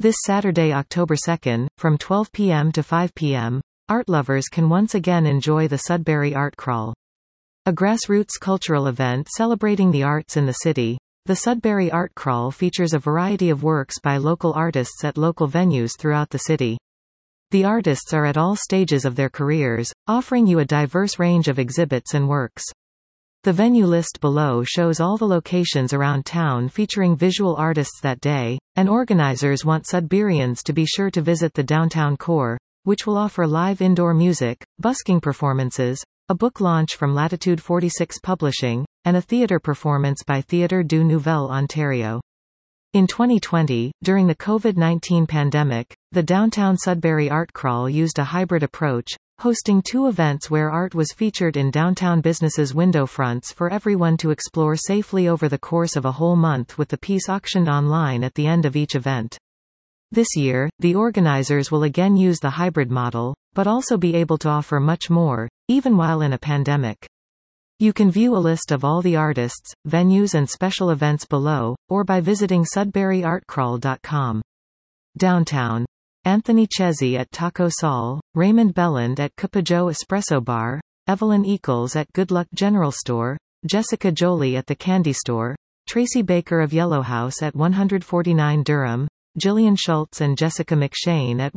This Saturday, October 2nd, from 12 p.m. to 5 p.m., art lovers can once again enjoy the Sudbury Art Crawl. A grassroots cultural event celebrating the arts in the city, the Sudbury Art Crawl features a variety of works by local artists at local venues throughout the city. The artists are at all stages of their careers, offering you a diverse range of exhibits and works. The venue list below shows all the locations around town featuring visual artists that day, and organizers want Sudburyans to be sure to visit the downtown core, which will offer live indoor music, busking performances, a book launch from Latitude 46 Publishing, and a theatre performance by Theatre du Nouvelle Ontario. In 2020, during the COVID-19 pandemic, the downtown Sudbury Art Crawl used a hybrid approach, hosting two events where art was featured in downtown businesses' window fronts for everyone to explore safely over the course of a whole month, with the piece auctioned online at the end of each event. This year, the organizers will again use the hybrid model, but also be able to offer much more, even while in a pandemic. You can view a list of all the artists, venues and special events below, or by visiting sudburyartcrawl.com. Downtown. Anthony Chezzi at Taco Sol, Raymond Belland at Cupajo Espresso Bar, Evelyn Eccles at Good Luck General Store, Jessica Jolie at The Candy Store, Tracy Baker of Yellow House at 149 Durham, Gillian Schultz and Jessica McShane at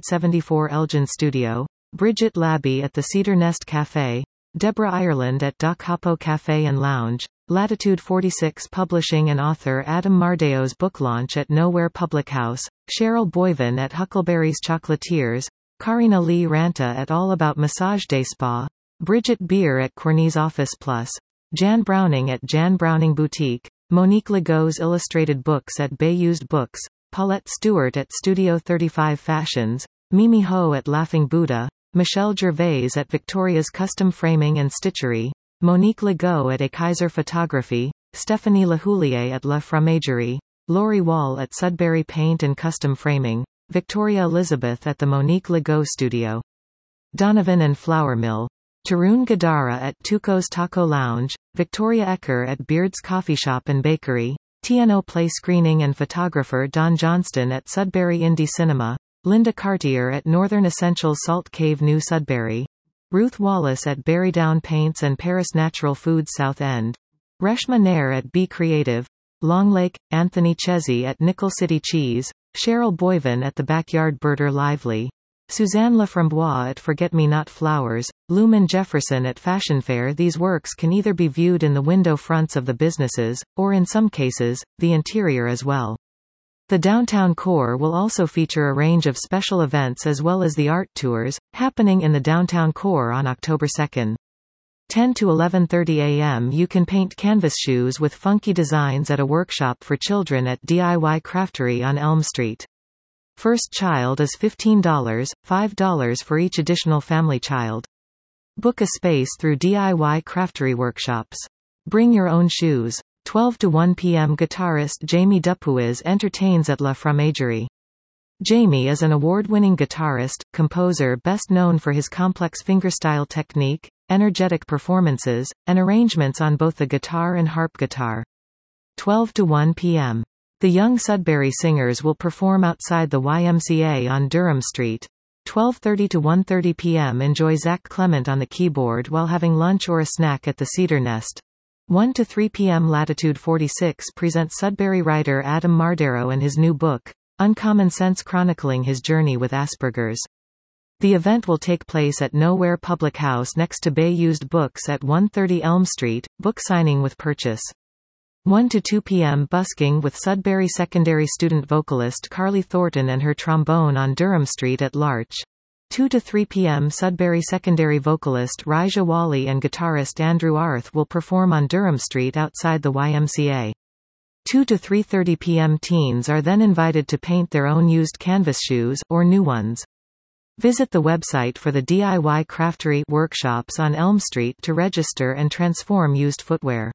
174 Elgin Studio, Bridget Labby at the Cedar Nest Cafe, Deborah Ireland at Da Capo Cafe and Lounge, Latitude 46 Publishing and author Adam Mardeo's book launch at Nowhere Public House, Cheryl Boyven at Huckleberry's Chocolatiers, Karina Lee Ranta at All About Massage Day Spa, Bridget Beer at Corney's Office Plus, Jan Browning at Jan Browning Boutique, Monique Legault's Illustrated Books at Bayused Books, Paulette Stewart at Studio 35 Fashions, Mimi Ho at Laughing Buddha, Michelle Gervais at Victoria's Custom Framing and Stitchery, Monique Legault at A Kaiser Photography, Stephanie Lahoulier at La Fromagerie, Lori Wall at Sudbury Paint and Custom Framing, Victoria Elizabeth at the Monique Legault Studio, Donovan and Flour Mill, Tarun Gadara at Tuco's Taco Lounge, Victoria Ecker at Beard's Coffee Shop and Bakery, TNO Play Screening and photographer Don Johnston at Sudbury Indie Cinema, Linda Cartier at Northern Essentials Salt Cave New Sudbury, Ruth Wallace at Berrydown Paints and Paris Natural Foods South End, Reshma Nair at Be Creative, Long Lake, Anthony Chezzi at Nickel City Cheese, Cheryl Boyven at the Backyard Birder Lively, Suzanne Laframboise at Forget Me Not Flowers, Lumen Jefferson at Fashion Fair. These works can either be viewed in the window fronts of the businesses, or in some cases, the interior as well. The downtown core will also feature a range of special events as well as the art tours, happening in the downtown core on October 2nd. 10 to 11:30 a.m. You can paint canvas shoes with funky designs at a workshop for children at DIY Craftery on Elm Street. First child is $15, $5 for each additional family child. Book a space through DIY Craftery workshops. Bring your own shoes. 12 to 1 p.m. Guitarist Jamie Dupuis entertains at La Fromagerie. Jamie is an award-winning guitarist, composer best known for his complex fingerstyle technique, energetic performances, and arrangements on both the guitar and harp guitar. 12 to 1 p.m. The Young Sudbury Singers will perform outside the YMCA on Durham Street. 12:30 to 1:30 p.m. Enjoy Zach Clement on the keyboard while having lunch or a snack at the Cedar Nest. 1 to 3 p.m. Latitude 46 presents Sudbury writer Adam Mardero and his new book, Uncommon Sense, chronicling his journey with Asperger's. The event will take place at Nowhere Public House next to Bayused Books at 130 Elm Street, book signing with purchase. 1 to 2 p.m. Busking with Sudbury Secondary student vocalist Carly Thornton and her trombone on Durham Street at Larch. 2 to 3 p.m. Sudbury Secondary vocalist Raja Wali and guitarist Andrew Arth will perform on Durham Street outside the YMCA. 2 to 3:30 p.m. Teens are then invited to paint their own used canvas shoes, or new ones. Visit the website for the DIY Craftery workshops on Elm Street to register and transform used footwear.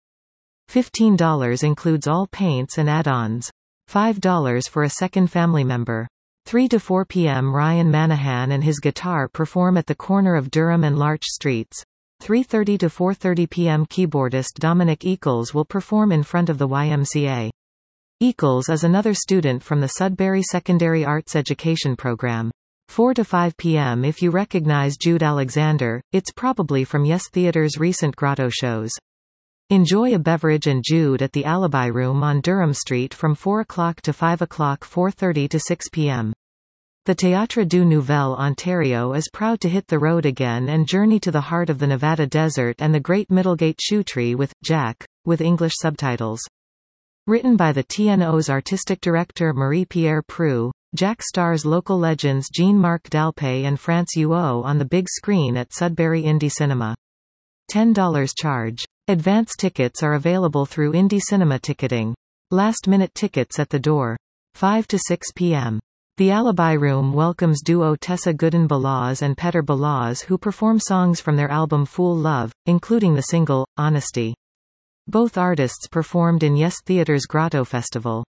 $15 includes all paints and add-ons. $5 for a second family member. 3 to 4 p.m. Ryan Manahan and his guitar perform at the corner of Durham and Larch Streets. 3:30 to 4:30 p.m. Keyboardist Dominic Eccles will perform in front of the YMCA. Eccles is another student from the Sudbury Secondary Arts Education Program. 4 to 5 p.m. If you recognize Jude Alexander, it's probably from Yes Theatre's recent Grotto shows. Enjoy a beverage and Jude at the Alibi Room on Durham Street from 4 o'clock to 5 o'clock, 4:30 to 6 p.m. The Théâtre du Nouvel Ontario is proud to hit the road again and journey to the heart of the Nevada desert and the Great Middlegate Shoe Tree with Jack, with English subtitles. Written by the TNO's artistic director Marie-Pierre Proulx, Jack stars local legends Jean-Marc Dalpé and France Huot on the big screen at Sudbury Indie Cinema. $10 charge. Advance tickets are available through Indie Cinema Ticketing. Last-minute tickets at the door. 5 to 6 p.m. The Alibi Room welcomes duo Tessa Gooden Balazs and Petter Balazs, who perform songs from their album Fool Love, including the single, Honesty. Both artists performed in Yes Theatre's Grotto Festival.